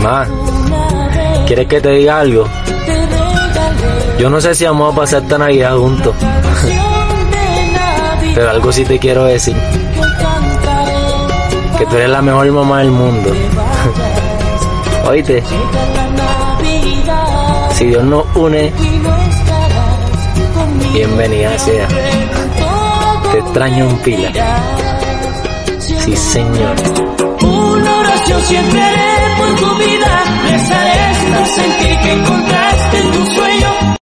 Ma, ¿quieres que te diga algo? Yo no sé si vamos a pasar esta Navidad juntos, pero algo sí te quiero decir, que tú eres la mejor mamá del mundo. Oíste, si Dios nos une, bienvenida sea. Te extraño un pila. Sí, señor. Una oración siempre haré por tu vida, rezaré hasta